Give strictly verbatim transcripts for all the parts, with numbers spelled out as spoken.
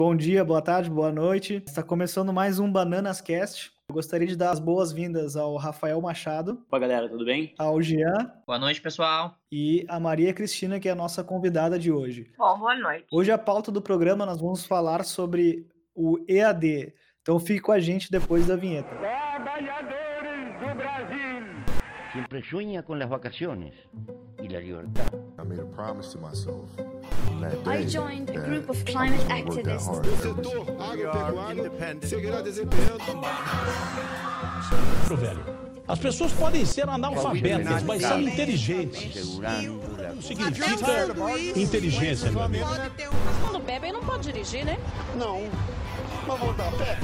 Bom dia, boa tarde, boa noite. Está começando mais um Bananas Cast. Eu gostaria de dar as boas-vindas ao Rafael Machado, Opa, galera, tudo bem? ao Jean Boa noite, pessoal. e a Maria Cristina, que é a nossa convidada de hoje. Bom, boa noite. Hoje a pauta do programa nós vamos falar sobre o E A D. Então fique com a gente depois da vinheta. Trabalhadores do Brasil. Siempre sueña con las vacaciones y la libertad. I made a promise to myself. That I day joined a that group of I climate was gonna work that activists. hard every single seguirá desempenhando. Velho. As pessoas podem ser analfabetas, mas são inteligentes. Asegurando la Não significa inteligência, meu amigo. Mas quando bebe, não pode dirigir, né? Não. Mas voltar a pé.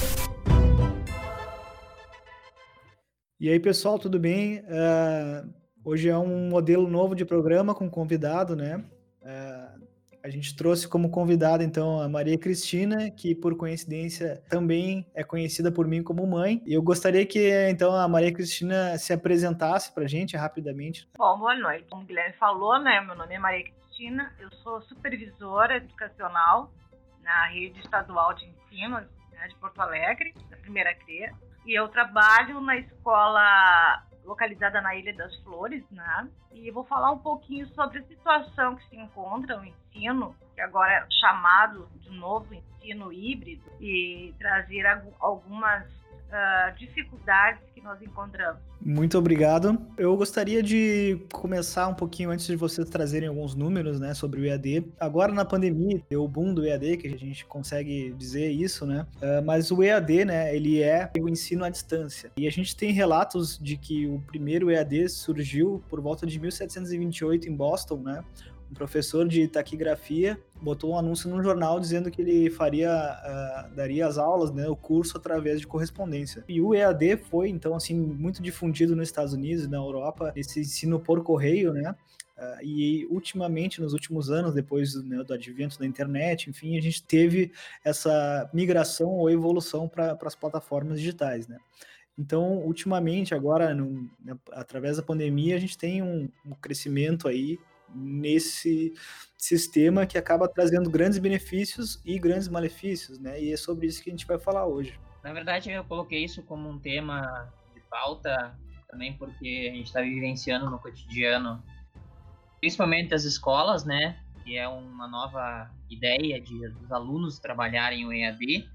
E aí, pessoal, tudo bem? Uh, hoje é um modelo novo de programa com convidado, né? Uh, a gente trouxe como convidada, então, a Maria Cristina, que, por coincidência, também é conhecida por mim como mãe. E eu gostaria que, então, a Maria Cristina se apresentasse para a gente rapidamente. Bom, boa noite. Como o Guilherme falou, né? Meu nome é Maria Cristina, eu sou supervisora educacional na rede estadual de ensino, né, de Porto Alegre, da primeira C R E A. E eu trabalho na escola localizada na Ilha das Flores, né? E eu vou falar um pouquinho sobre a situação que se encontra o ensino, que agora é chamado de novo ensino híbrido, e trazer algumas uh, dificuldades que nós encontramos. Muito obrigado. Eu gostaria de começar um pouquinho antes de vocês trazerem alguns números, né, sobre o E A D. Agora na pandemia, deu o boom do E A D, que a gente consegue dizer isso, né? Uh, mas o E A D, né, ele é o ensino à distância. E a gente tem relatos de que o primeiro E A D surgiu por volta de mil setecentos e vinte e oito em Boston, né? Um professor de taquigrafia botou um anúncio no jornal dizendo que ele faria, uh, daria as aulas, né, o curso através de correspondência. E o E A D foi, então, assim, muito difundido nos Estados Unidos e na Europa, esse ensino por correio, né? Uh, e ultimamente, nos últimos anos, depois, né, do advento da internet, enfim, a gente teve essa migração ou evolução para as plataformas digitais, né? Então, ultimamente, agora, no, né, através da pandemia, a gente tem um, um crescimento aí nesse sistema que acaba trazendo grandes benefícios e grandes malefícios, né? E é sobre isso que a gente vai falar hoje. Na verdade, eu coloquei isso como um tema de pauta também porque a gente está vivenciando no cotidiano, principalmente as escolas, né? Que é uma nova ideia de dos alunos trabalharem o E A D,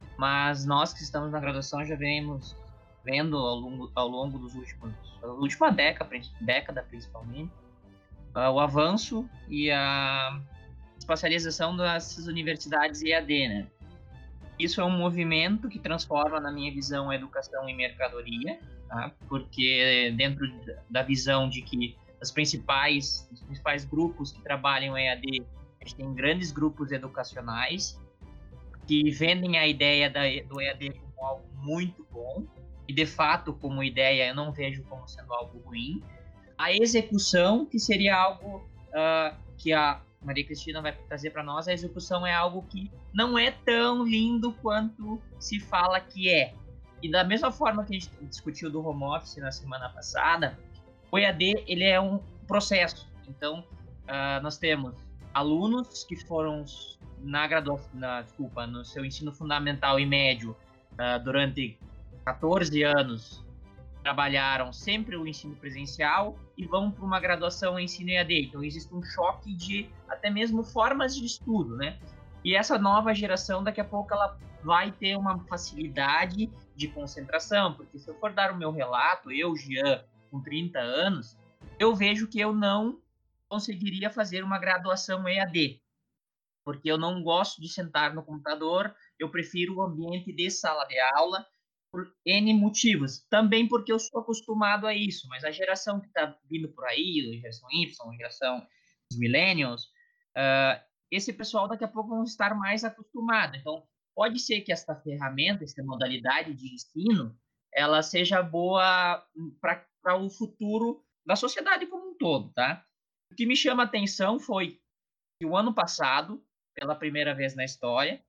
mas nós que estamos na graduação já vemos vendo ao longo, ao longo dos últimos, da última década, década principalmente, Uh, o avanço e a especialização dessas universidades E A D, né? Isso é um movimento que transforma, na minha visão, a educação em mercadoria, tá? Porque dentro da visão de que as principais, os principais grupos que trabalham E A D, a gente tem grandes grupos educacionais que vendem a ideia da, do E A D como algo muito bom e, de fato, como ideia, eu não vejo como sendo algo ruim. A execução, que seria algo uh, que a Maria Cristina vai trazer para nós, a execução é algo que não é tão lindo quanto se fala que é. E da mesma forma que a gente discutiu do home office na semana passada, o E A D ele é um processo. Então, uh, nós temos alunos que foram na graduação, na, desculpa, no seu ensino fundamental e médio uh, durante catorze anos, trabalharam sempre o ensino presencial e vão para uma graduação em ensino E A D. Então, existe um choque de até mesmo formas de estudo, né? E essa nova geração, daqui a pouco, ela vai ter uma facilidade de concentração, porque se eu for dar o meu relato, eu, Jean, com trinta anos, eu vejo que eu não conseguiria fazer uma graduação E A D, porque eu não gosto de sentar no computador, eu prefiro o ambiente de sala de aula, por N motivos, também porque eu sou acostumado a isso, mas a geração que está vindo por aí, a geração Y, a geração dos millennials, uh, esse pessoal daqui a pouco vão estar mais acostumado. Então, pode ser que essa ferramenta, essa modalidade de ensino, ela seja boa para o futuro da sociedade como um todo, tá? O que me chama a atenção foi que o ano passado, pela primeira vez na história,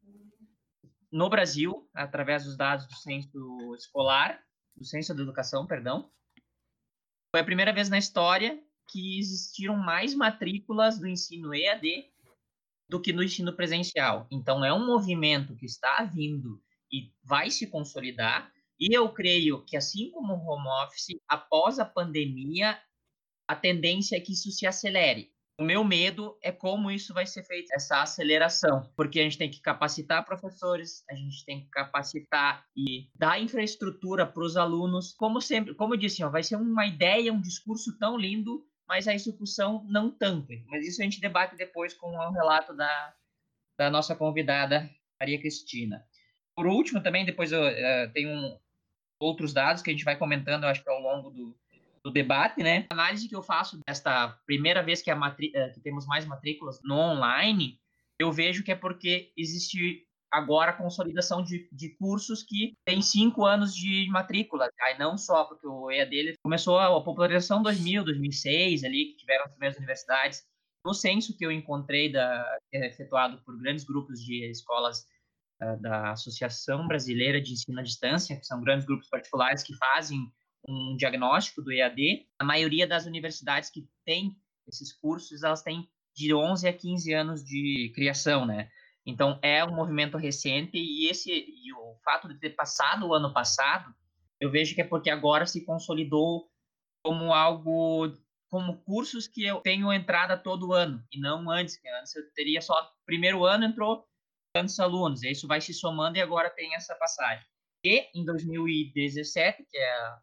no Brasil, através dos dados do censo escolar, do censo da educação, perdão, foi a primeira vez na história que existiram mais matrículas do ensino E A D do que no ensino presencial. Então, é um movimento que está vindo e vai se consolidar, e eu creio que, assim como o home office, após a pandemia, a tendência é que isso se acelere. O meu medo é como isso vai ser feito, essa aceleração, porque a gente tem que capacitar professores, a gente tem que capacitar e dar infraestrutura para os alunos. Como sempre, como eu disse, ó, vai ser uma ideia, um discurso tão lindo, mas a execução não tanto. Mas isso a gente debate depois com o relato da, da nossa convidada, Maria Cristina. Por último, também, depois eu uh, tenho um, outros dados que a gente vai comentando, eu acho que ao longo do, do debate, né? A análise que eu faço desta primeira vez que, a matri- que temos mais matrículas no online, eu vejo que é porque existe agora a consolidação de, de cursos que tem cinco anos de matrícula. Aí não só porque o E A D ele começou a, a popularização em dois mil, dois mil e seis, ali, que tiveram as primeiras universidades. No censo que eu encontrei, da, que é efetuado por grandes grupos de escolas uh, da Associação Brasileira de Ensino à Distância, que são grandes grupos particulares que fazem um diagnóstico do E A D, a maioria das universidades que têm esses cursos, elas têm de onze a quinze anos de criação, né? Então, é um movimento recente, e, esse, e o fato de ter passado o ano passado, eu vejo que é porque agora se consolidou como algo, como cursos que eu tenho entrada todo ano, e não antes, que antes eu teria só, primeiro ano entrou tantos alunos, e isso vai se somando, e agora tem essa passagem. E, em dois mil e dezessete, que é a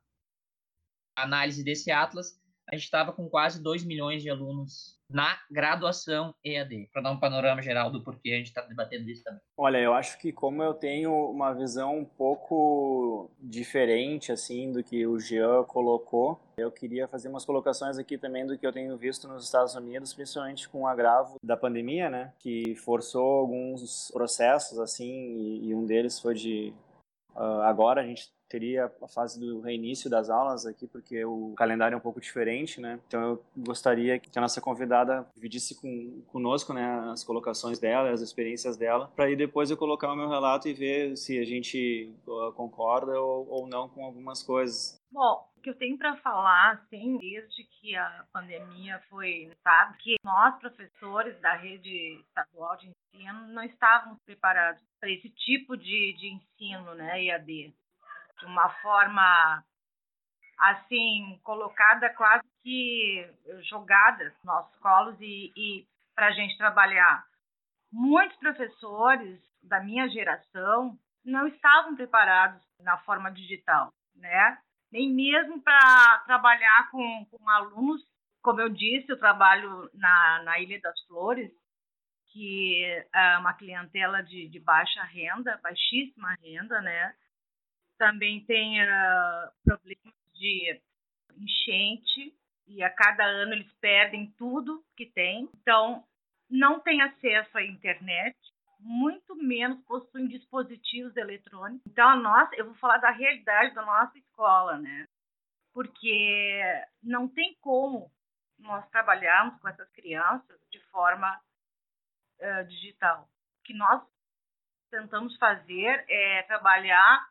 análise desse Atlas, a gente estava com quase dois milhões de alunos na graduação E A D, para dar um panorama geral do porquê a gente está debatendo isso também. Olha, eu acho que como eu tenho uma visão um pouco diferente assim do que o Jean colocou, eu queria fazer umas colocações aqui também do que eu tenho visto nos Estados Unidos, principalmente com o agravo da pandemia, né, que forçou alguns processos assim, e, e um deles foi de uh, agora a gente teria a fase do reinício das aulas aqui, porque o calendário é um pouco diferente, né? Então eu gostaria que a nossa convidada dividisse com, conosco, né, as colocações dela, as experiências dela, para aí depois eu colocar o meu relato e ver se a gente uh, concorda ou, ou não com algumas coisas. Bom, o que eu tenho para falar, assim, desde que a pandemia foi, sabe, que nós, professores da rede estadual de ensino, não estávamos preparados para esse tipo de, de ensino, né, E A D. De uma forma, assim, colocada quase que jogada nos nossos colos e, e para a gente trabalhar. Muitos professores da minha geração não estavam preparados na forma digital, né? Nem mesmo para trabalhar com, com alunos. Como eu disse, eu trabalho na, na Ilha das Flores, que é uma clientela de, de baixa renda, baixíssima renda, né? Também tem uh, problemas de enchente, e a cada ano eles perdem tudo que tem. Então, não tem acesso à internet, muito menos possuem dispositivos eletrônicos. Então, a nossa, eu vou falar da realidade da nossa escola, né? Porque não tem como nós trabalharmos com essas crianças de forma uh, digital. O que nós tentamos fazer é trabalhar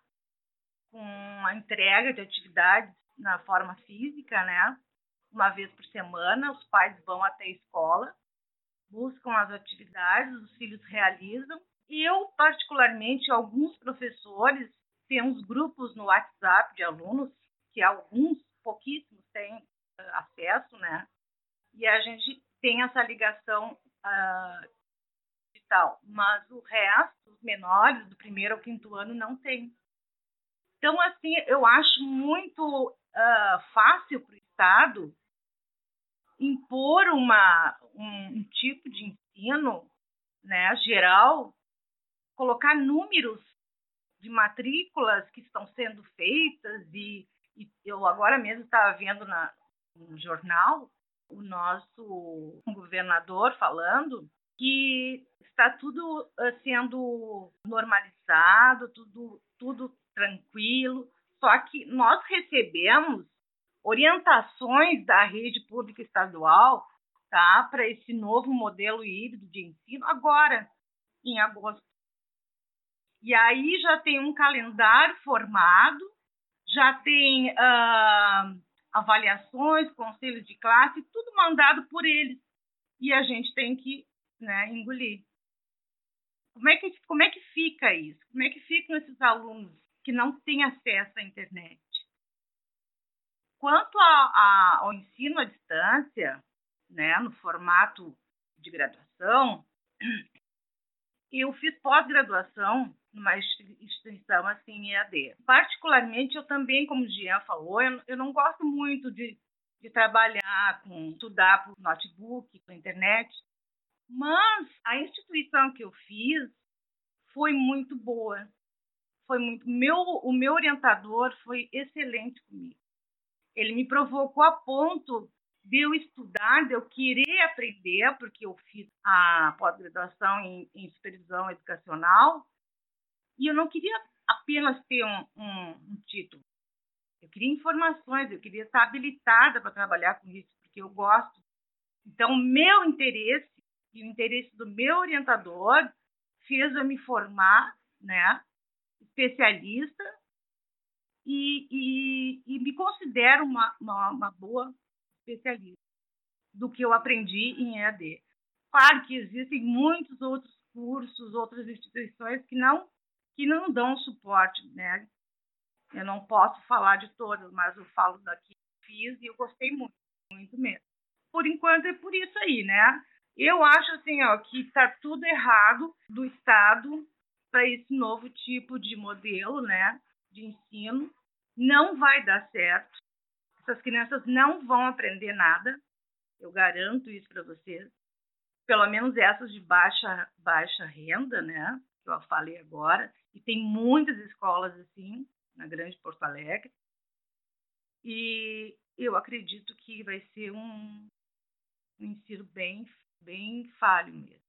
com a entrega de atividades na forma física, né? Uma vez por semana, os pais vão até a escola, buscam as atividades, os filhos realizam. E eu, particularmente, alguns professores temos grupos no WhatsApp de alunos, que alguns, pouquíssimos, têm uh, acesso, né? E a gente tem essa ligação uh, digital. Mas o resto, os menores, do primeiro ao quinto ano, não tem. Então, assim, eu acho muito uh, fácil para o Estado impor uma, um, um tipo de ensino, né, geral, colocar números de matrículas que estão sendo feitas, e, e eu agora mesmo estava vendo na, no jornal o nosso governador falando que está tudo uh, sendo normalizado, tudo, tudo tranquilo, só que nós recebemos orientações da rede pública estadual, tá, para esse novo modelo híbrido de ensino agora, em agosto. E aí já tem um calendário formado, já tem uh, avaliações, conselhos de classe, tudo mandado por eles. E a gente tem que né, engolir. Como é que, como é que fica isso? Como é que ficam esses alunos que não têm acesso à internet? Quanto a, a, ao ensino à distância, né, no formato de graduação, eu fiz pós-graduação numa instituição assim, em E A D. Particularmente, eu também, como o Jean falou, eu, eu não gosto muito de, de trabalhar com, estudar por notebook, por internet, mas a instituição que eu fiz foi muito boa. Foi muito, meu, o meu orientador foi excelente comigo. Ele me provocou a ponto de eu estudar, de eu querer aprender, porque eu fiz a pós-graduação em, em supervisão educacional, e eu não queria apenas ter um, um, um título. Eu queria informações, eu queria estar habilitada para trabalhar com isso, porque eu gosto. Então, meu interesse e o interesse do meu orientador fez eu me formar, né, especialista, e, e, e me considero uma, uma, uma boa especialista do que eu aprendi em E A D. Claro que existem muitos outros cursos, outras instituições que não, que não dão suporte, né? Eu não posso falar de todas, mas eu falo daqui que fiz e eu gostei muito, muito mesmo. Por enquanto é por isso aí, né? Eu acho assim, ó, que está tudo errado do Estado para esse novo tipo de modelo, né, de ensino. Não vai dar certo. Essas crianças não vão aprender nada. Eu garanto isso para vocês. Pelo menos essas de baixa, baixa renda, né, que eu falei agora. E tem muitas escolas assim, na Grande Porto Alegre. E eu acredito que vai ser um, um ensino bem, bem falho mesmo.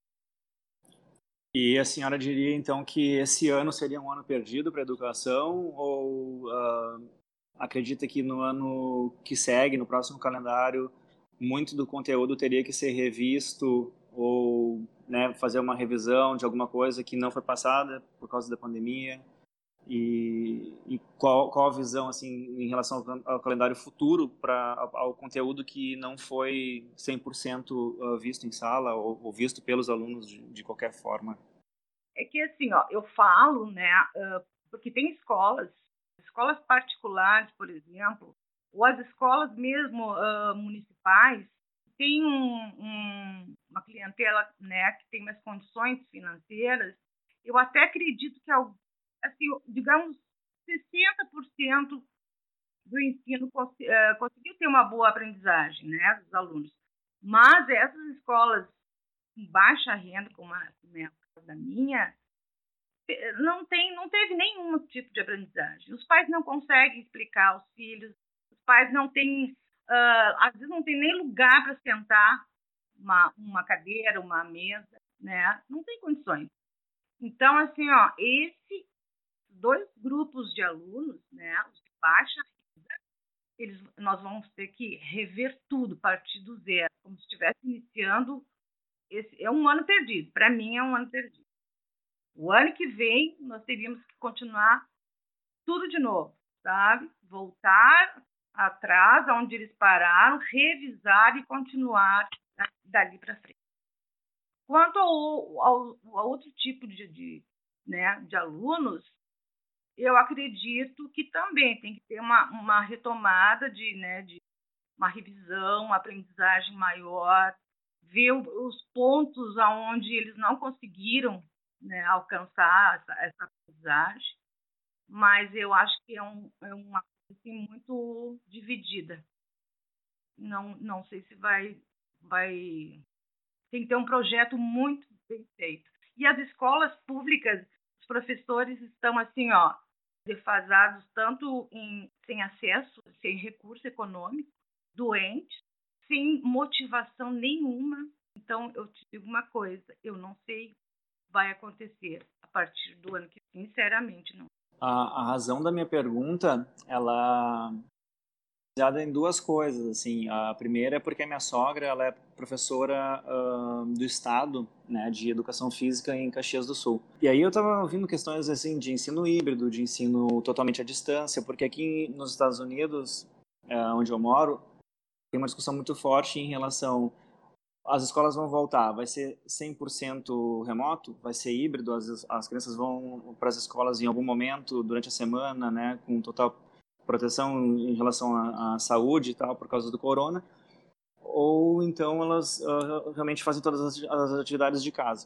E a senhora diria, então, que esse ano seria um ano perdido para a educação? Ou uh, acredita que no ano que segue, no próximo calendário, muito do conteúdo teria que ser revisto ou, né, fazer uma revisão de alguma coisa que não foi passada por causa da pandemia? E, e qual, qual a visão, assim, em relação ao, ao calendário futuro para ao, ao conteúdo que não foi cem por cento visto em sala ou, ou visto pelos alunos de, de qualquer forma? É que, assim, ó, eu falo, né, uh, porque tem escolas, escolas particulares, por exemplo, ou as escolas mesmo uh, municipais, tem um, um, uma clientela, né, que tem mais condições financeiras. Eu até acredito que, assim, digamos, sessenta por cento do ensino cons uh, conseguiu ter uma boa aprendizagem, né, dos alunos. Mas essas escolas com baixa renda, como a, como é a da minha, não, tem, não teve nenhum tipo de aprendizagem. Os pais não conseguem explicar aos filhos, os pais não têm, uh, às vezes não tem nem lugar para sentar, uma, uma cadeira, uma mesa, né? Não tem condições. Então, assim, ó, esses dois grupos de alunos, né, os de baixa renda, eles, nós vamos ter que rever tudo, partir do zero, como se estivesse iniciando. Esse é um ano perdido. Para mim, é um ano perdido. O ano que vem, nós teríamos que continuar tudo de novo, sabe? Voltar atrás, onde eles pararam, revisar e continuar dali para frente. Quanto ao, ao, ao outro tipo de, de, né, de alunos, eu acredito que também tem que ter uma, uma retomada, de, né, de uma revisão, uma aprendizagem maior, ver os pontos aonde eles não conseguiram, né, alcançar essa, essa aprendizagem, mas eu acho que é, um, é uma coisa assim, muito dividida. Não, não sei se vai, vai... Tem que ter um projeto muito bem feito. E as escolas públicas, os professores estão assim, ó, defasados tanto em, sem acesso, sem recurso econômico, doentes, sem motivação nenhuma. Então, eu te digo uma coisa, eu não sei o que vai acontecer a partir do ano que vem, sinceramente, não. A, a razão da minha pergunta, ela é baseada em duas coisas, assim. A primeira é porque a minha sogra, ela é professora uh, do estado, né, de educação física em Caxias do Sul. E aí eu estava ouvindo questões, assim, de ensino híbrido, de ensino totalmente à distância, porque aqui nos Estados Unidos, uh, onde eu moro, tem uma discussão muito forte em relação as escolas vão voltar, vai ser cem por cento remoto, vai ser híbrido, as, as crianças vão para as escolas em algum momento durante a semana, né, com total proteção em relação à, à saúde e tal, por causa do corona, ou então elas uh, realmente fazem todas as, as atividades de casa.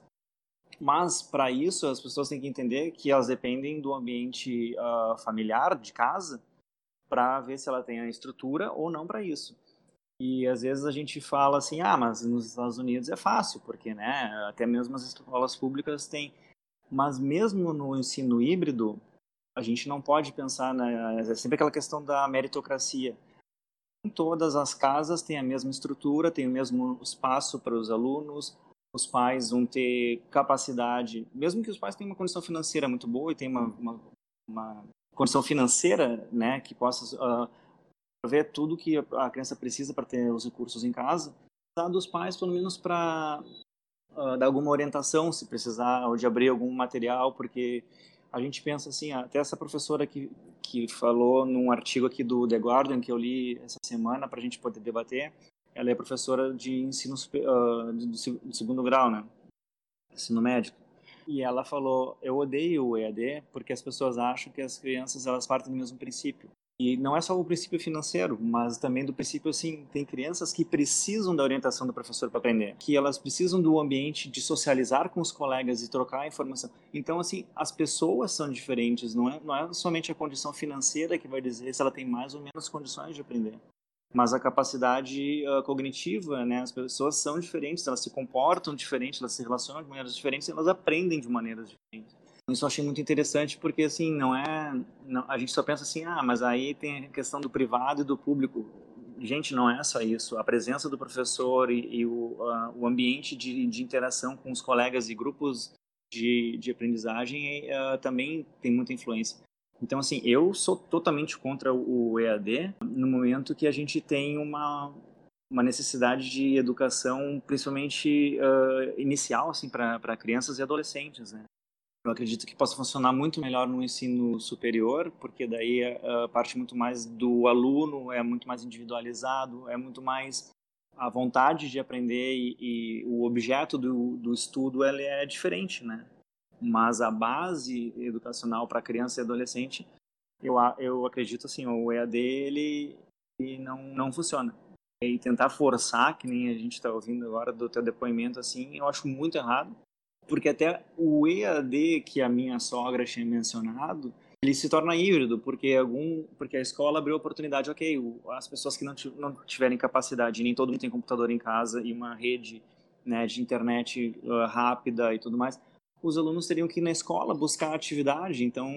Mas, para isso, as pessoas têm que entender que elas dependem do ambiente uh, familiar de casa para ver se ela tem a estrutura ou não para isso. E, às vezes, a gente fala assim, ah, mas nos Estados Unidos é fácil, porque, né, até mesmo as escolas públicas têm. Mas, mesmo no ensino híbrido, a gente não pode pensar, na... é sempre aquela questão da meritocracia. Em todas as casas têm a mesma estrutura, tem o mesmo espaço para os alunos, os pais vão ter capacidade, mesmo que os pais tenham uma condição financeira muito boa e tenham uma, uma, uma condição financeira, né, que possa uh, prover tudo que a criança precisa para ter os recursos em casa, precisar dos pais pelo menos para uh, dar alguma orientação, se precisar, ou de abrir algum material, porque a gente pensa assim, até essa professora que, que falou num artigo aqui do The Guardian, que eu li essa semana para a gente poder debater, ela é professora de ensino uh, do segundo grau, né? Ensino médio. E ela falou, eu odeio o E A D porque as pessoas acham que as crianças elas partem do mesmo princípio. E não é só o princípio financeiro, mas também do princípio, assim, tem crianças que precisam da orientação do professor para aprender, que elas precisam do ambiente de socializar com os colegas e trocar informação. Então, assim, as pessoas são diferentes, não é, não é somente a condição financeira que vai dizer se ela tem mais ou menos condições de aprender, mas a capacidade uh, cognitiva, né? As pessoas são diferentes, elas se comportam diferentes, elas se relacionam de maneiras diferentes, elas aprendem de maneiras diferentes. Isso eu achei muito interessante porque, assim, não é... Não, a gente só pensa assim, ah, mas aí tem a questão do privado e do público. Gente, não é só isso. A presença do professor e, e o, uh, o ambiente de, de interação com os colegas e grupos de, de aprendizagem uh, também tem muita influência. Então, assim, eu sou totalmente contra o E A D no momento que a gente tem uma, uma necessidade de educação, principalmente uh, inicial, assim, para crianças e adolescentes, né? Eu acredito que possa funcionar muito melhor no ensino superior, porque daí a parte muito mais do aluno, é muito mais individualizado, é muito mais a vontade de aprender e, e o objeto do, do estudo ele é diferente, né? Mas a base educacional para criança e adolescente, eu, eu acredito assim, o E A D ele, ele não, não funciona. E tentar forçar, que nem a gente está ouvindo agora do teu depoimento, assim, eu acho muito errado. Porque até o E A D que a minha sogra tinha mencionado, ele se torna híbrido, porque, algum, porque a escola abriu a oportunidade, ok, as pessoas que não, não tiverem capacidade, nem todo mundo tem computador em casa e uma rede, né, de internet uh, rápida e tudo mais, os alunos teriam que ir na escola buscar atividade, então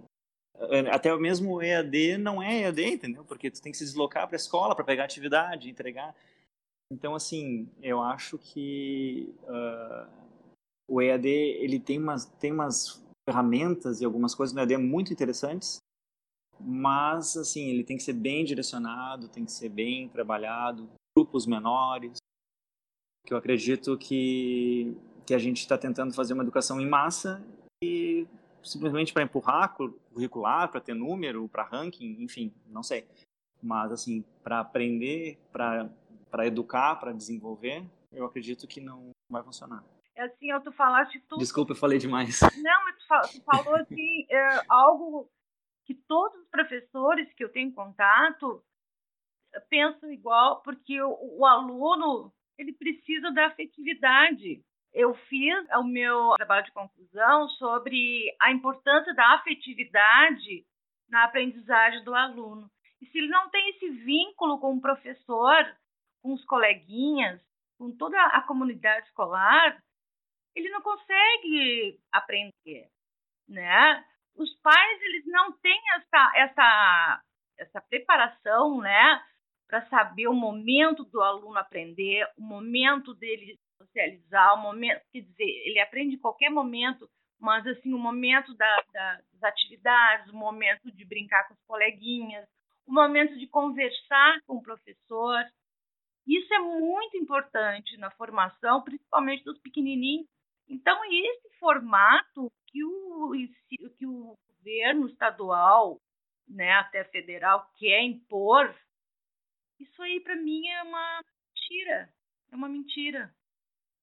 até mesmo o E A D não é E A D, entendeu? Porque tu tem que se deslocar para a escola para pegar atividade, entregar. Então, assim, eu acho que... Uh, o E A D ele tem umas, tem umas ferramentas e algumas coisas no E A D muito interessantes, mas assim, ele tem que ser bem direcionado, tem que ser bem trabalhado, grupos menores, que eu acredito que, que a gente está tentando fazer uma educação em massa e simplesmente para empurrar curricular, para ter número, para ranking, enfim, não sei. Mas assim, para aprender, para educar, para desenvolver, eu acredito que não vai funcionar. Assim, tu falaste tudo. Desculpa, eu falei demais. Não, mas tu falou assim, é, algo que todos os professores que eu tenho contato pensam igual, porque o, o aluno, ele precisa da afetividade. Eu fiz o meu trabalho de conclusão sobre a importância da afetividade na aprendizagem do aluno. E se ele não tem esse vínculo com o professor, com os coleguinhas, com toda a comunidade escolar, ele não consegue aprender, né? Os pais, eles não têm essa, essa, essa preparação, né, para saber o momento do aluno aprender, o momento dele socializar, o momento, quer dizer, ele aprende em qualquer momento, mas assim, o momento da, da, das atividades, o momento de brincar com os coleguinhas, o momento de conversar com o professor. Isso é muito importante na formação, principalmente dos pequenininhos. Então, esse formato que o, que o governo estadual, né, até federal, quer impor, isso aí, para mim, é uma mentira. É uma mentira.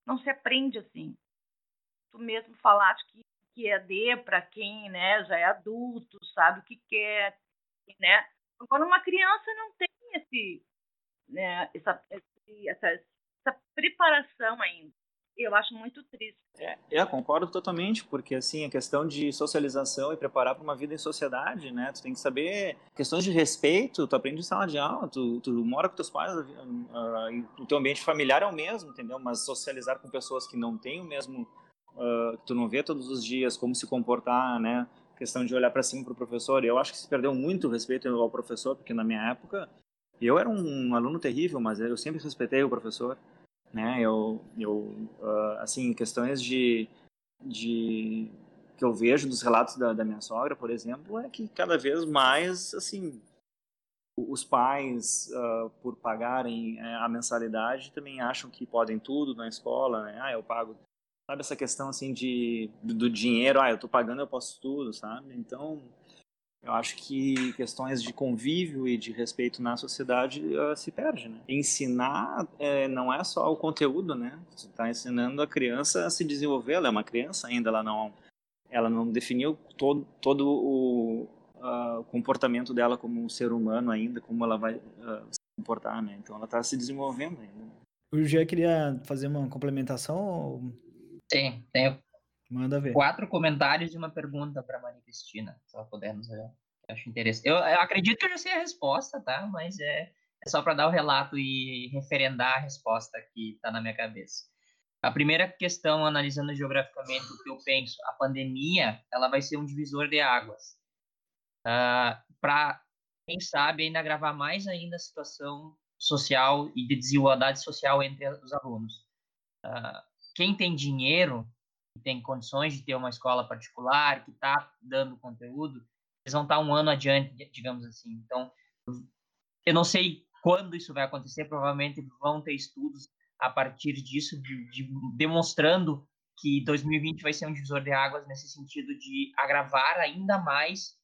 não se aprende assim. Tu mesmo falaste que, que E A D, para quem, né, já é adulto, sabe o que quer, né? Quando uma criança não tem esse, né, essa, esse, essa, essa preparação ainda. Eu acho muito triste. É, eu concordo totalmente, porque assim, a questão de socialização e preparar para uma vida em sociedade, né? Tu tem que saber questões de respeito, tu aprende em sala de aula, tu, tu mora com teus pais, uh, uh, o teu ambiente familiar é o mesmo, entendeu? Mas socializar com pessoas que não têm o mesmo, uh, que tu não vê todos os dias, como se comportar, né? Questão de olhar para cima para o professor, eu acho que se perdeu muito o respeito ao professor, porque na minha época eu era um aluno terrível, mas eu sempre respeitei o professor. Né, eu, eu uh, assim, questões de, de que eu vejo dos relatos da, da minha sogra, por exemplo, é que cada vez mais, assim, os pais, uh, por pagarem a mensalidade, também acham que podem tudo na escola, né? Ah, eu pago, sabe, essa questão, assim, de, do, do dinheiro, ah, eu tô pagando, eu posso tudo, sabe? Então, eu acho que questões de convívio e de respeito na sociedade uh, se perde, né? Ensinar é, não é só o conteúdo, né? Você está ensinando a criança a se desenvolver. Ela é uma criança ainda, ela não, ela não definiu todo, todo o uh, comportamento dela como um ser humano ainda, como ela vai uh, se comportar, né? Então ela está se desenvolvendo ainda. O Jean queria fazer uma complementação? Sim, tenho Manda ver. Quatro comentários e uma pergunta para Maria Cristina, se ela puder nos olhar. Eu acho interessante. Eu, eu acredito que eu já sei a resposta, tá? Mas é, é só para dar o relato e referendar a resposta que está na minha cabeça. A primeira questão, analisando geograficamente o que eu penso, a pandemia, ela vai ser um divisor de águas. Uh, para, quem sabe, ainda agravar mais ainda a situação social e de desigualdade social entre os alunos. Uh, quem tem dinheiro, tem condições de ter uma escola particular, que está dando conteúdo, eles vão estar um ano adiante, digamos assim. Então, eu não sei quando isso vai acontecer, provavelmente vão ter estudos a partir disso, de, de, demonstrando que dois mil e vinte vai ser um divisor de águas nesse sentido de agravar ainda mais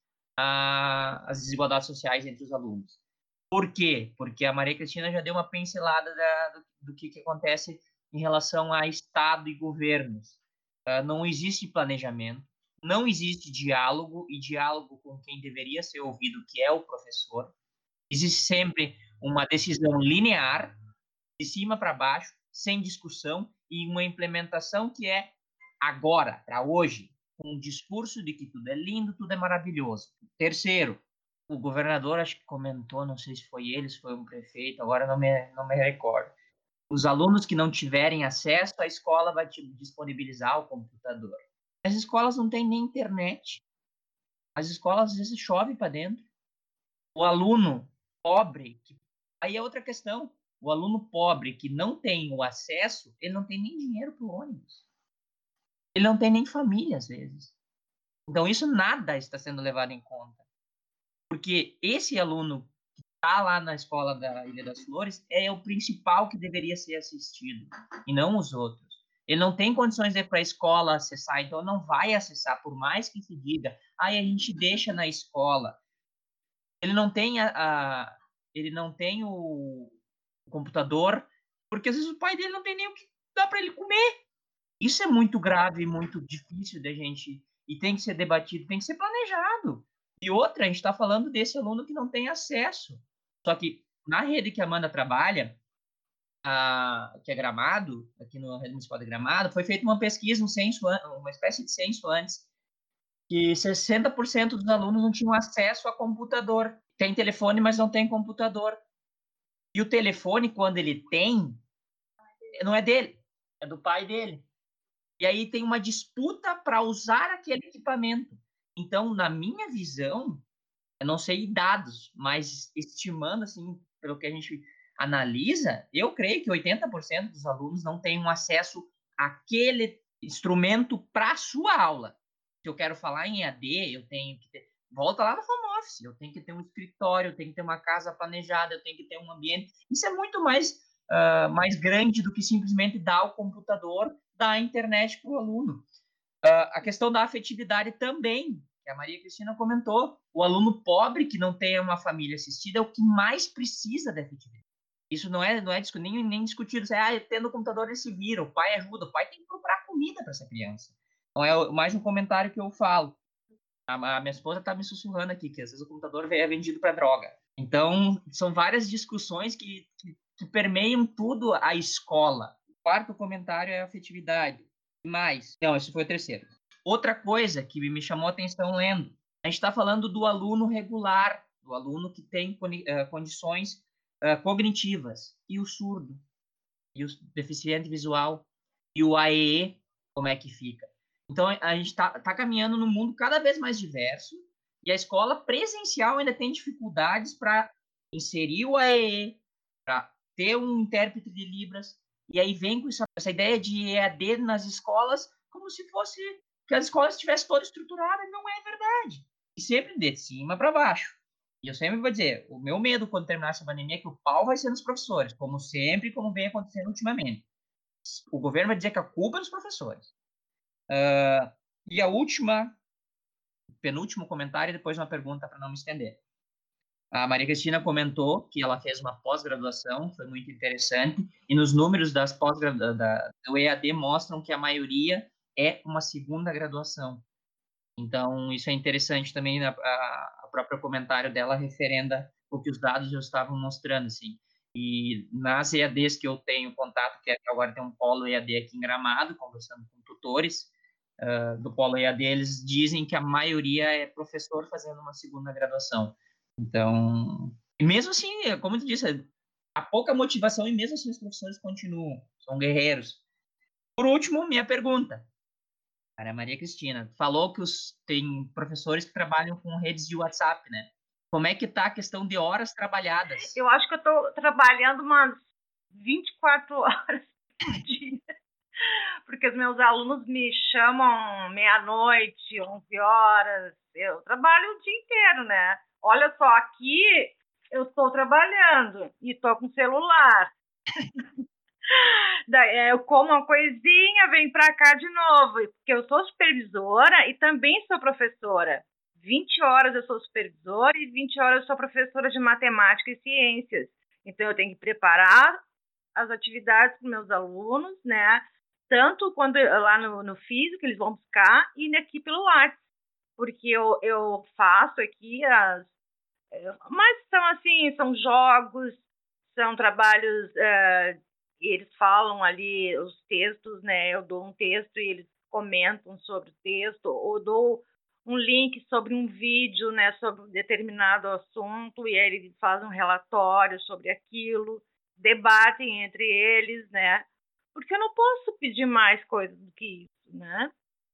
a, as desigualdades sociais entre os alunos. Por quê? Porque a Maria Cristina já deu uma pincelada da, do, do que, que acontece em relação a Estado e governos. Uh, não existe planejamento, não existe diálogo, e diálogo com quem deveria ser ouvido, que é o professor. Existe sempre uma decisão linear, de cima para baixo, sem discussão, e uma implementação que é agora, para hoje, com um discurso de que tudo é lindo, tudo é maravilhoso. Terceiro, o governador, acho que comentou, não sei se foi ele, se foi um prefeito, agora não me, não me recordo. Os alunos que não tiverem acesso, a escola vai te disponibilizar o computador. As escolas não têm nem internet. As escolas, às vezes, chove para dentro. O aluno pobre, que... aí é outra questão, o aluno pobre que não tem o acesso, ele não tem nem dinheiro para o ônibus. Ele não tem nem família, às vezes. Então, isso nada está sendo levado em conta. Porque esse aluno está lá na escola da Ilha das Flores é o principal que deveria ser assistido, e não os outros. Ele não tem condições de ir para a escola acessar, então não vai acessar, por mais que se diga, aí ah, a gente deixa na escola. Ele não tem, a, a, ele não tem o, o computador, porque às vezes o pai dele não tem nem o que dá para ele comer. Isso é muito grave e muito difícil da gente, e tem que ser debatido, tem que ser planejado. E outra, a gente está falando desse aluno que não tem acesso. Só que na rede que a Amanda trabalha, a, que é Gramado, aqui no Rede Municipal de Gramado, foi feita uma pesquisa, um censo, uma espécie de censo antes, que sessenta por cento dos alunos não tinham acesso a computador. Tem telefone, mas não tem computador. E o telefone, quando ele tem, não é dele, é do pai dele. E aí tem uma disputa para usar aquele equipamento. Então, na minha visão, eu não sei dados, mas estimando, assim, pelo que a gente analisa, eu creio que oitenta por cento dos alunos não têm um acesso àquele instrumento para a sua aula. Se eu quero falar em E A D, eu tenho que ter... Volta lá no home office, eu tenho que ter um escritório, eu tenho que ter uma casa planejada, eu tenho que ter um ambiente... Isso é muito mais, uh, mais grande do que simplesmente dar o computador, dar a internet para o aluno. Uh, a questão da afetividade também, que a Maria Cristina comentou, o aluno pobre que não tem uma família assistida é o que mais precisa da afetividade. Isso não é, não é discu- nem, nem discutido. Você, ah, tendo computador ele se vira, o pai ajuda, o pai tem que procurar comida para essa criança. Então é mais um comentário que eu falo. A, a minha esposa tá me sussurrando aqui, que às vezes o computador é vendido para droga. Então, são várias discussões que, que, que permeiam tudo a escola. O quarto comentário é a afetividade. Mais. Não, esse foi o terceiro. Outra coisa que me chamou a atenção lendo. A gente está falando do aluno regular, do aluno que tem uh, condições uh, cognitivas. E o surdo? E o deficiente visual? E o A E E? Como é que fica? Então, a gente está tá caminhando num mundo cada vez mais diverso e a escola presencial ainda tem dificuldades para inserir o A E E, para ter um intérprete de Libras, e aí vem com essa, essa ideia de E A D nas escolas como se fosse que as escolas estivessem todas estruturadas. Não é verdade. E sempre de cima para baixo. E eu sempre vou dizer, o meu medo quando terminar essa pandemia é que o pau vai ser nos professores, como sempre, como vem acontecendo ultimamente. O governo vai dizer que a culpa é dos professores. Uh, e a última, penúltimo comentário e depois uma pergunta para não me estender. A Maria Cristina comentou que ela fez uma pós-graduação, foi muito interessante, e nos números das pós-graduações do E A D mostram que a maioria é uma segunda graduação. Então, isso é interessante também, a, a própria comentário dela referenda o que os dados já estavam mostrando, assim. E nas E A Ds que eu tenho contato, que agora tem um polo E A D aqui em Gramado, conversando com tutores uh, do polo E A D, eles dizem que a maioria é professor fazendo uma segunda graduação. Então, mesmo assim, como tu disse, há pouca motivação e mesmo assim os professores continuam, são guerreiros. Por último, minha pergunta. Para a Maria Cristina, falou que os, tem professores que trabalham com redes de WhatsApp, né? Como é que está a questão de horas trabalhadas? Eu acho que eu estou trabalhando umas vinte e quatro horas por dia, porque os meus alunos me chamam meia-noite, onze horas, eu trabalho o dia inteiro, né? Olha só, aqui eu estou trabalhando e estou com celular. Daí eu como uma coisinha, venho para cá de novo, porque eu sou supervisora e também sou professora. vinte horas eu sou supervisora e vinte horas eu sou professora de matemática e ciências. Então eu tenho que preparar as atividades para meus alunos, né? Tanto quando lá no, no físico eles vão buscar e aqui pelo WhatsApp, porque eu, eu faço aqui as... Mas são assim, são jogos, são trabalhos... Uh, eles falam ali os textos, né? Eu dou um texto e eles comentam sobre o texto, ou dou um link sobre um vídeo, né? Sobre um determinado assunto, e aí eles fazem um relatório sobre aquilo, debatem entre eles, né? Porque eu não posso pedir mais coisa do que isso, né?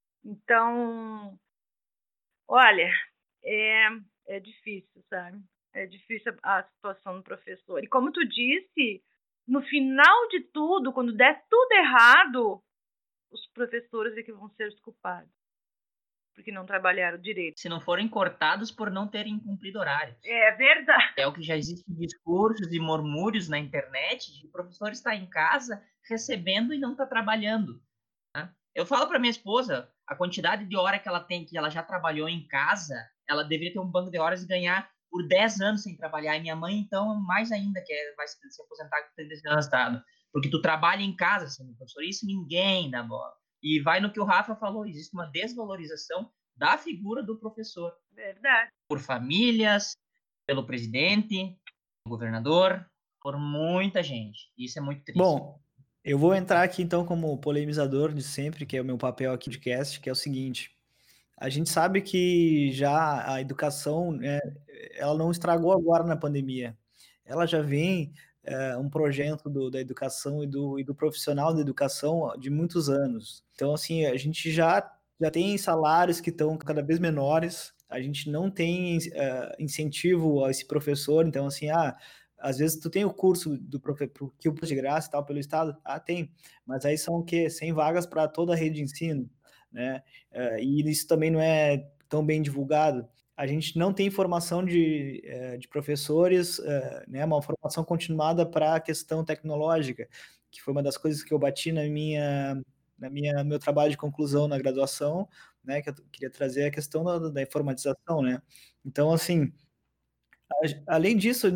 Então, olha, é, é difícil, sabe? É difícil a situação do professor. E como tu disse, no final de tudo, quando der tudo errado, os professores é que vão ser os culpados, porque não trabalharam direito. Se não forem cortados por não terem cumprido horários. É verdade. É o que já existe discursos e murmúrios na internet de que o professor está em casa recebendo e não está trabalhando. Tá? Eu falo para minha esposa, a quantidade de hora que ela tem, que ela já trabalhou em casa, ela deveria ter um banco de horas e ganhar por dez anos sem trabalhar. E minha mãe, então, mais ainda, que é, vai se aposentar com trinta anos de idade. Porque tu trabalha em casa, sendo professor, isso ninguém dá bola. E vai no que o Rafa falou, existe uma desvalorização da figura do professor. Verdade. Por famílias, pelo presidente, pelo governador, por muita gente. Isso é muito triste. Bom, eu vou entrar aqui, então, como polemizador de sempre, que é o meu papel aqui no podcast, que é o seguinte... A gente sabe que já a educação, né, ela não estragou agora na pandemia. Ela já vem é, um projeto do, da educação e do, e do profissional da educação de muitos anos. Então, assim, a gente já, já tem salários que estão cada vez menores, a gente não tem uh, incentivo a esse professor. Então, assim, ah, às vezes tu tem o curso do professor que o de graça e tal pelo Estado, ah, tem, mas aí são o quê? cem vagas para toda a rede de ensino. Né? Uh, e isso também não é tão bem divulgado. A gente não tem formação de, uh, de professores, uh, né? Uma formação continuada para a questão tecnológica, que foi uma das coisas que eu bati na minha, na minha meu trabalho de conclusão na graduação, né? Que eu queria trazer a questão da, da informatização, né? Então, assim, a, além disso, né?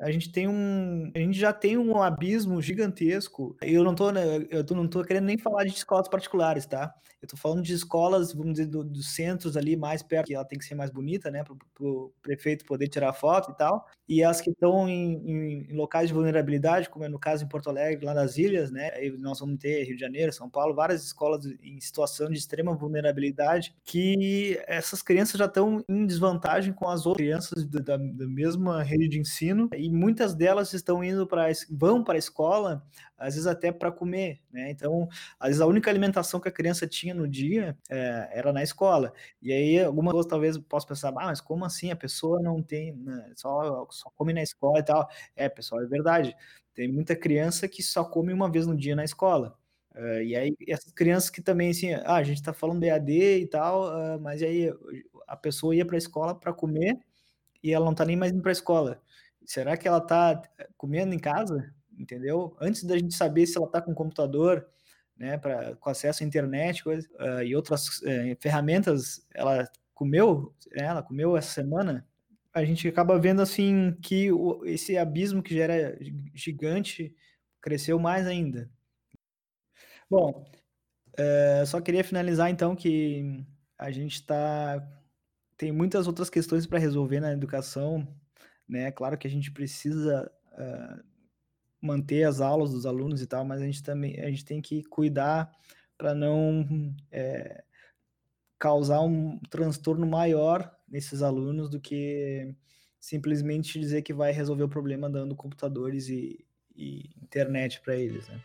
a gente tem um, a gente já tem um abismo gigantesco. Eu não tô, né, eu tô, não tô querendo nem falar de escolas particulares, tá? Eu tô falando de escolas, vamos dizer, do- dos centros ali mais perto, que ela tem que ser mais bonita, né, para o prefeito poder tirar foto e tal. E as que estão em, em- em locais de vulnerabilidade, como é no caso em Porto Alegre, lá nas ilhas, né? Aí nós vamos ter Rio de Janeiro, São Paulo, várias escolas em situação de extrema vulnerabilidade, que essas crianças já estão em desvantagem com as outras crianças da, da mesma rede de ensino, e muitas delas estão indo para vão para a escola, às vezes até para comer, né? Então, às vezes a única alimentação que a criança tinha no dia é, era na escola. E aí algumas pessoas talvez possam pensar, ah, mas como assim? A pessoa não tem, né, só, só come na escola e tal. É, pessoal, é verdade. Tem muita criança que só come uma vez no dia na escola. Uh, e aí, essas crianças que também, assim, ah, a gente está falando de E A D e tal, uh, mas aí a pessoa ia para a escola para comer e ela não está nem mais indo para a escola. Será que ela está comendo em casa? Entendeu? Antes da gente saber se ela está com computador, né, pra, com acesso à internet coisa, uh, e outras uh, ferramentas, ela comeu, né, ela comeu essa semana, a gente acaba vendo assim que o, esse abismo que já era gigante cresceu mais ainda. Bom, é, só queria finalizar então que a gente está tem muitas outras questões para resolver na educação, né? Claro que a gente precisa uh, manter as aulas dos alunos e tal, mas a gente também a gente tem que cuidar para não é, causar um transtorno maior nesses alunos do que simplesmente dizer que vai resolver o problema dando computadores e, e internet para eles, né?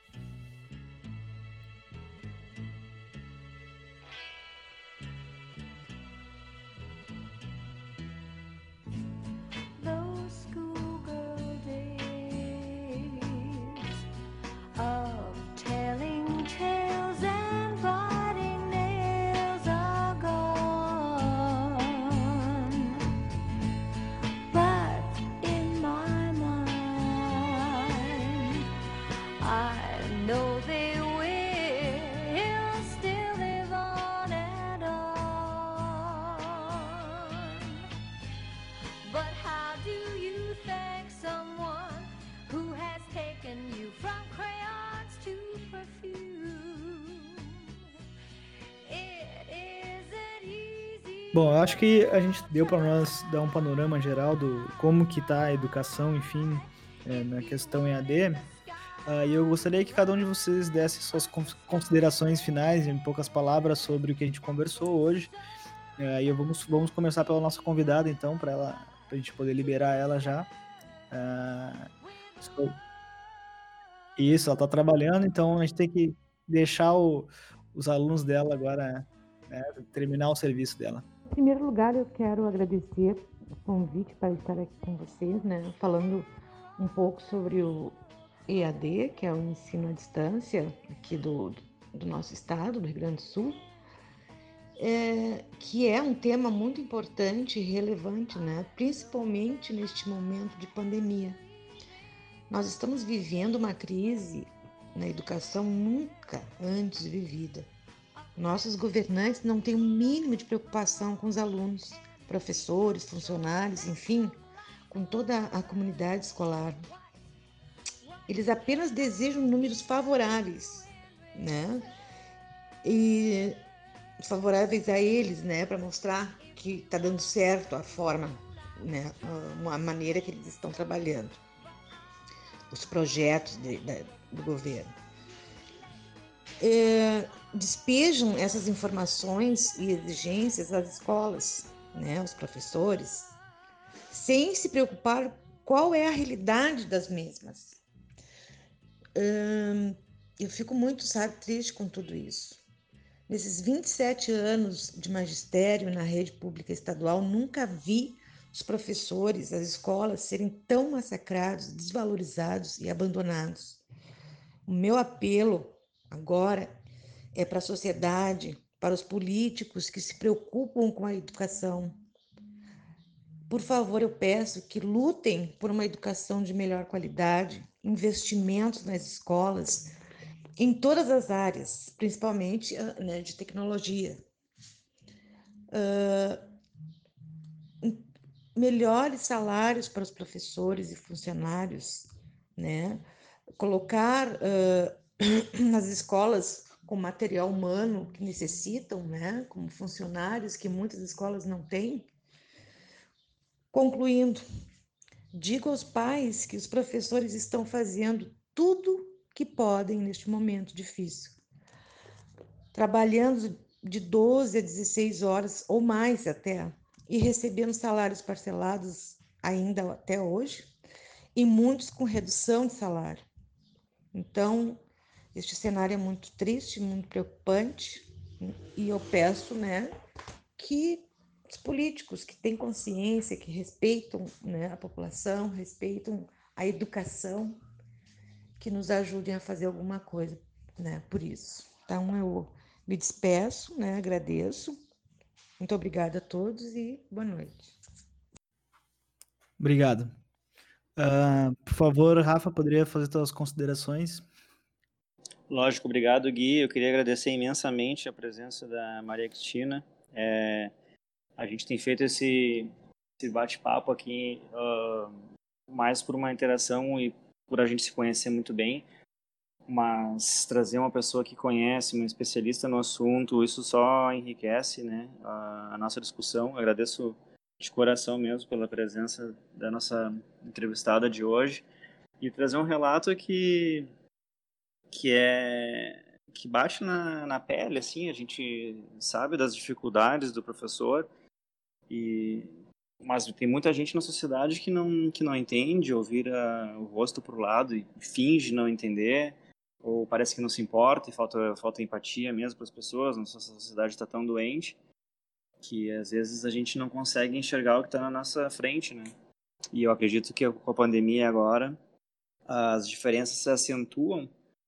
Bom, eu acho que a gente deu para nós dar um panorama geral do como que está a educação, enfim, é, na questão E A D. Uh, e eu gostaria que cada um de vocês desse suas considerações finais, em poucas palavras, sobre o que a gente conversou hoje. Uh, e eu vamos, vamos começar pela nossa convidada, então, para ela, para a gente poder liberar ela já. Uh, isso, ela está trabalhando, então a gente tem que deixar o, os alunos dela agora, né, terminar o serviço dela. Em primeiro lugar, eu quero agradecer o convite para estar aqui com vocês, né, falando um pouco sobre o E A D, que é o ensino à distância aqui do, do nosso estado, do Rio Grande do Sul, é, que é um tema muito importante e relevante, né, principalmente neste momento de pandemia. Nós estamos vivendo uma crise na educação nunca antes vivida. Nossos governantes não têm o mínimo de preocupação com os alunos, professores, funcionários, enfim, com toda a comunidade escolar. Eles apenas desejam números favoráveis, né? E favoráveis a eles, né? Para mostrar que está dando certo a forma, né? A maneira que eles estão trabalhando, os projetos de, de, do governo. É, despejam essas informações e exigências às escolas, né, aos professores, sem se preocupar qual é a realidade das mesmas. Hum, eu fico muito, sabe, triste com tudo isso. Nesses vinte e sete anos de magistério na rede pública estadual, nunca vi os professores, as escolas serem tão massacrados, desvalorizados e abandonados. O meu apelo agora é para a sociedade, para os políticos que se preocupam com a educação. Por favor, eu peço que lutem por uma educação de melhor qualidade, investimentos nas escolas, em todas as áreas, principalmente, né, de tecnologia. Uh, melhores salários para os professores e funcionários, né? Colocar uh, nas escolas com material humano que necessitam, né? Como funcionários que muitas escolas não têm. Concluindo, digo aos pais que os professores estão fazendo tudo que podem neste momento difícil, trabalhando de doze a dezesseis horas ou mais até, e recebendo salários parcelados ainda até hoje, e muitos com redução de salário. Então, este cenário é muito triste, muito preocupante, e eu peço, né, que os políticos que têm consciência, que respeitam, né, a população, respeitam a educação, que nos ajudem a fazer alguma coisa, né, por isso. Então, eu me despeço, né, agradeço. Muito obrigada a todos e boa noite. Obrigado. Uh, por favor, Rafa, poderia fazer suas considerações? Lógico, obrigado, Gui. Eu queria agradecer imensamente a presença da Maria Cristina. É, a gente tem feito esse, esse bate-papo aqui uh, mais por uma interação e por a gente se conhecer muito bem, mas trazer uma pessoa que conhece, uma especialista no assunto, isso só enriquece, né, a, a nossa discussão. Eu agradeço de coração mesmo pela presença da nossa entrevistada de hoje e trazer um relato que que é que bate na, na pele, assim. A gente sabe das dificuldades do professor, e mas tem muita gente na sociedade que não que não entende, ou vira o rosto para o lado e finge não entender, ou parece que não se importa e falta falta empatia mesmo para as pessoas. Nossa sociedade está tão doente que às vezes a gente não consegue enxergar o que está na nossa frente, né? E eu acredito que com a pandemia agora as diferenças se acentuam.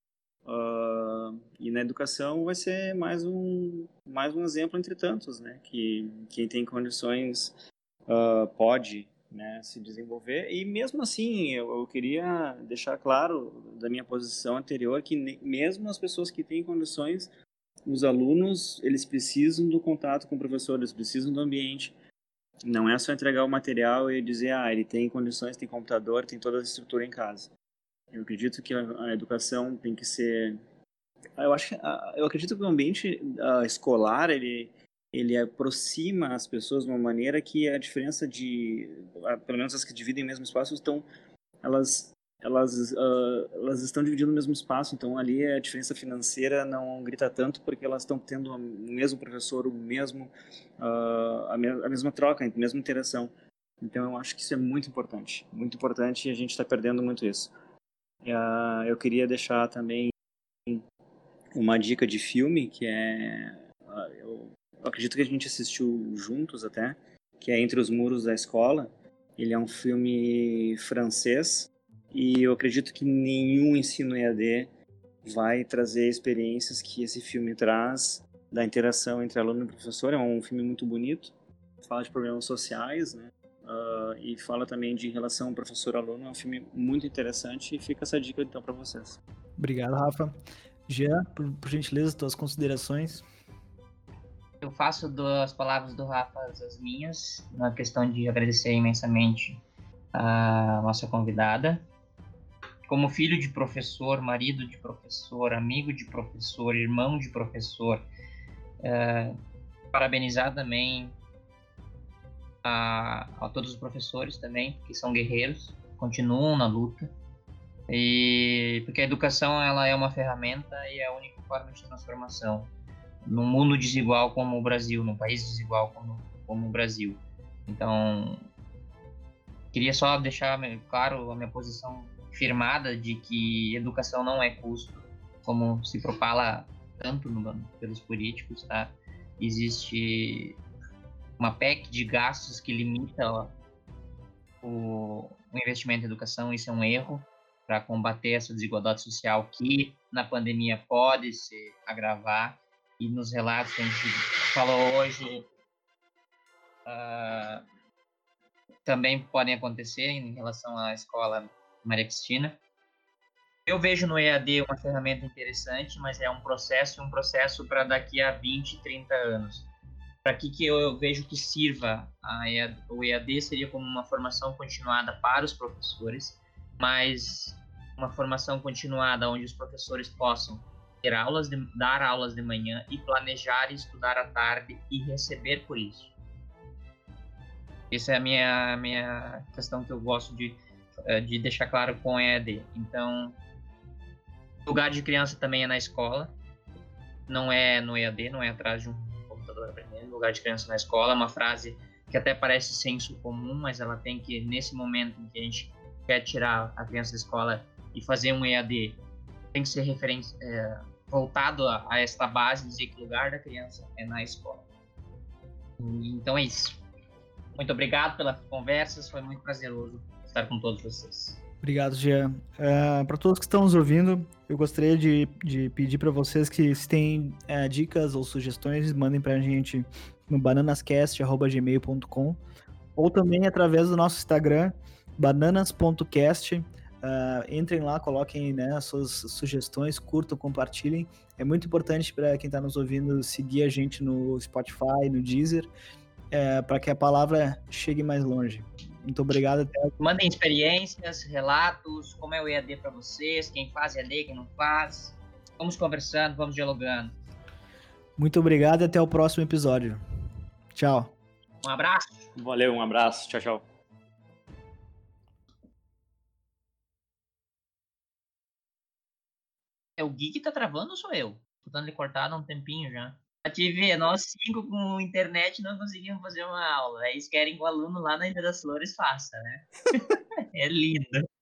Uh, e na educação vai ser mais um mais um exemplo entre tantos, né? Que quem tem condições uh, pode, né, se desenvolver. E mesmo assim, eu, eu queria deixar claro da minha posição anterior que ne, mesmo as pessoas que têm condições, os alunos, eles precisam do contato com o professor, eles precisam do ambiente. Não é só entregar o material e dizer, ah, ele tem condições, tem computador, tem toda a estrutura em casa. Eu acredito que a educação tem que ser... Eu acho que, eu acredito que o ambiente uh, escolar, ele, ele aproxima as pessoas de uma maneira que a diferença de... Pelo menos as que dividem o mesmo espaço, estão, elas, elas, uh, elas estão dividindo o mesmo espaço. Então, ali a diferença financeira não grita tanto, porque elas estão tendo o mesmo professor, o mesmo, uh, a, me, a mesma troca, a mesma interação. Então, eu acho que isso é muito importante. Muito importante, e a gente está perdendo muito isso. Uh, eu queria deixar também uma dica de filme, que é, uh, eu, eu acredito que a gente assistiu juntos até, que é Entre os Muros da Escola. Ele é um filme francês, e eu acredito que nenhum ensino E A D vai trazer experiências que esse filme traz, da interação entre aluno e professor. É um filme muito bonito, fala de problemas sociais, né? Uh, e fala também de relação professor-aluno. É um filme muito interessante, e fica essa dica então para vocês. Obrigado, Rafa. Jean, por, por gentileza, tuas considerações. Eu faço das palavras do Rafa as minhas, na questão de agradecer imensamente a nossa convidada. Como filho de professor, marido de professor, amigo de professor, irmão de professor, uh, parabenizar também A, a todos os professores também, que são guerreiros, continuam na luta, e porque a educação, ela é uma ferramenta e é a única forma de transformação num mundo desigual como o Brasil, num país desigual como, como o Brasil. Então, queria só deixar claro a minha posição firmada de que educação não é custo, como se propala tanto no, pelos políticos, tá? Existe uma P E C de gastos que limita ó, o, o investimento em educação. Isso é um erro para combater essa desigualdade social que na pandemia pode se agravar, e nos relatos que a gente falou hoje uh, também podem acontecer em relação à escola Maria Cristina. Eu vejo no E A D uma ferramenta interessante, mas é um processo, um processo para daqui a vinte, trinta anos. para que, que eu, eu vejo que sirva a E A D? O E A D seria como uma formação continuada para os professores, mas uma formação continuada onde os professores possam ter aulas de, dar aulas de manhã e planejar e estudar à tarde e receber por isso. Essa é a minha, minha questão que eu gosto de, de deixar claro com o E A D. Então, o lugar de criança também é na escola, não é no E A D, não é atrás de um computador aprendendo. O lugar de criança na escola é uma frase que até parece senso comum, mas ela tem que, nesse momento em que a gente quer tirar a criança da escola e fazer um E A D, tem que ser referência, é, voltado a, a esta base, dizer que o lugar da criança é na escola. Então é isso. Muito obrigado pelas conversas, foi muito prazeroso estar com todos vocês. Obrigado, Jean. Uh, para todos que estão nos ouvindo, eu gostaria de, de pedir para vocês que, se têm uh, dicas ou sugestões, mandem para a gente no bananascast arroba gmail ponto com ou também através do nosso Instagram, bananas ponto cast. Uh, entrem lá, coloquem, né, as suas sugestões, curtam, compartilhem. É muito importante para quem está nos ouvindo seguir a gente no Spotify, no Deezer, é, para que a palavra chegue mais longe. Muito obrigado. Até... Mandem experiências, relatos, como é o E A D para vocês, quem faz E A D, quem não faz. Vamos conversando, vamos dialogando. Muito obrigado e até o próximo episódio. Tchau. Um abraço. Valeu, um abraço. Tchau, tchau. É o Gui que tá travando ou sou eu? Tô dando ele cortar há um tempinho já. A T V, nós cinco com internet não conseguimos fazer uma aula. Eles querem que o aluno lá na Ilha das Flores faça, né? É lindo.